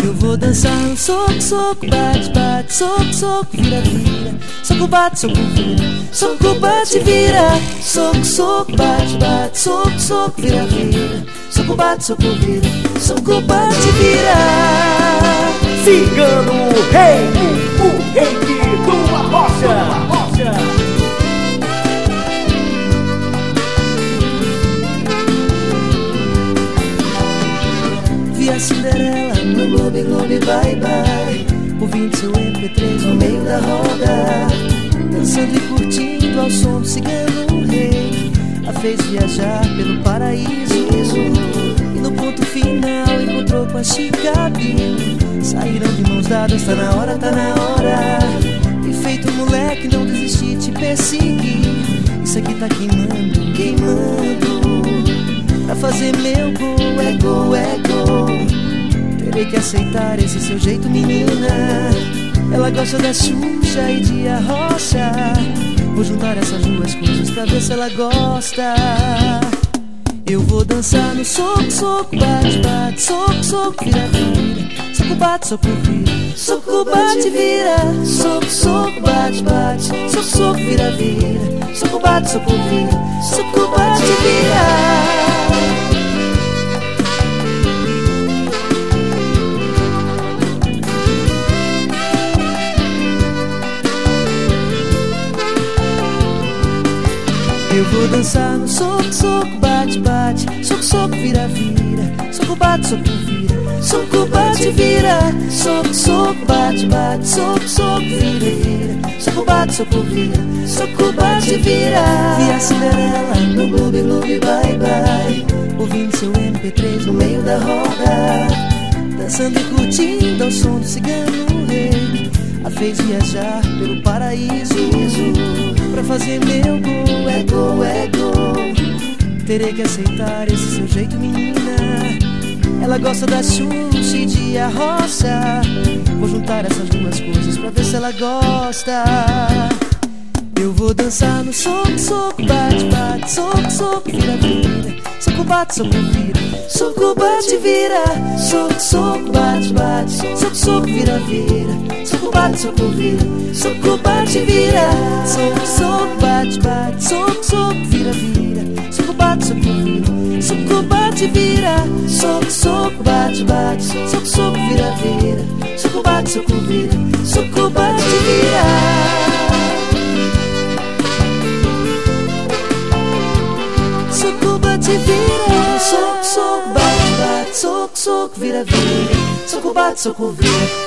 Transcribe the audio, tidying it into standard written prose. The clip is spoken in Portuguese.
Eu vou dançar no soco, soco, bate, bate, soco, soco, vira, vira. Soco, bate, soco, vira. Soco, bate, vira. Soco, soco, bate, bate, soco, soco, vira, vira. Soco, bate, soco, vira. Soco, bate, vira. Cigano Rei, o rei de tua rocha. Vi a Cinderela no Globe, Globe, bye, bye, ouvindo seu MP3 no meio da roda, dançando e curtindo ao som do Cigano Rei. A fez viajar pelo paraíso e no ponto final encontrou com a Chica Bill. Saíram de mãos dadas, tá na hora, tá na hora. E feito moleque não desisti, te persegui. Isso aqui tá queimando, queimando. Pra fazer meu gol, é gol, é gol. Terei que aceitar esse seu jeito, menina. Ela gosta da Xuxa e de Arrocha. Vou juntar essas duas coisas pra ver se ela gosta. Eu vou dançar no soco, soco, bate, bate, soco, soco, vira, vira. Soco, bate, soco, vira. Soco, bate, vira. Soco, soco, bate, bate, soco, soco, vira, vira. Soco, bate, soco, vira. Soco, bate, vira. Eu vou dançar no soco, soco, bate, bate, soco, soco, vira, vira. Soco, bate, soco, vira. Soco, bate, vira. Soco, soco, bate, bate, soco, soco, vira, vira. Soco, bate, soco, vira. Soco, bate, vira. Vi a Cinderela no Globe, Globe, bye, bye, ouvindo seu MP3 no meio da roda, dançando e curtindo ao som do Cigano Rei. A fez viajar pelo paraíso. Pra fazer meu gol, é gol, é gol. Terei que aceitar esse seu jeito, menina. Ela gosta da Xuxa e de Arrocha. Vou juntar essas duas coisas pra ver se ela gosta. Eu vou dançar no soco, soco, bate, bate, soco, soco, vira, vira. Soco, bate, soco, vira. Soco, bate, vira. Soco, soco, bate, bate, soco, soco, vira, vira. Soco, bate, soco, vira. Soco, bate, vira. Soco, soco, bate, bate, soco, soco, vira, vira. Soco, bate, soco, vira. Soco, bate, vira. Soco, soco, bate, bate, soco, soco, vira, vira. Soco, bate, soco, vira. Soco, bate, vira. Soco, bate, vira. Soco, soco, bate, bate, soco, soco, vira, vira. Soco, bate, soco, vira.